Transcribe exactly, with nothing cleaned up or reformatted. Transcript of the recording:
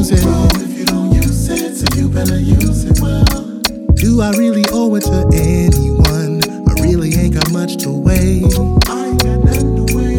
use it. Wrong if you don't use it, so you better use it well. Do I really owe it to anyone? I really ain't got much to weigh. I ain't got nothing to weigh.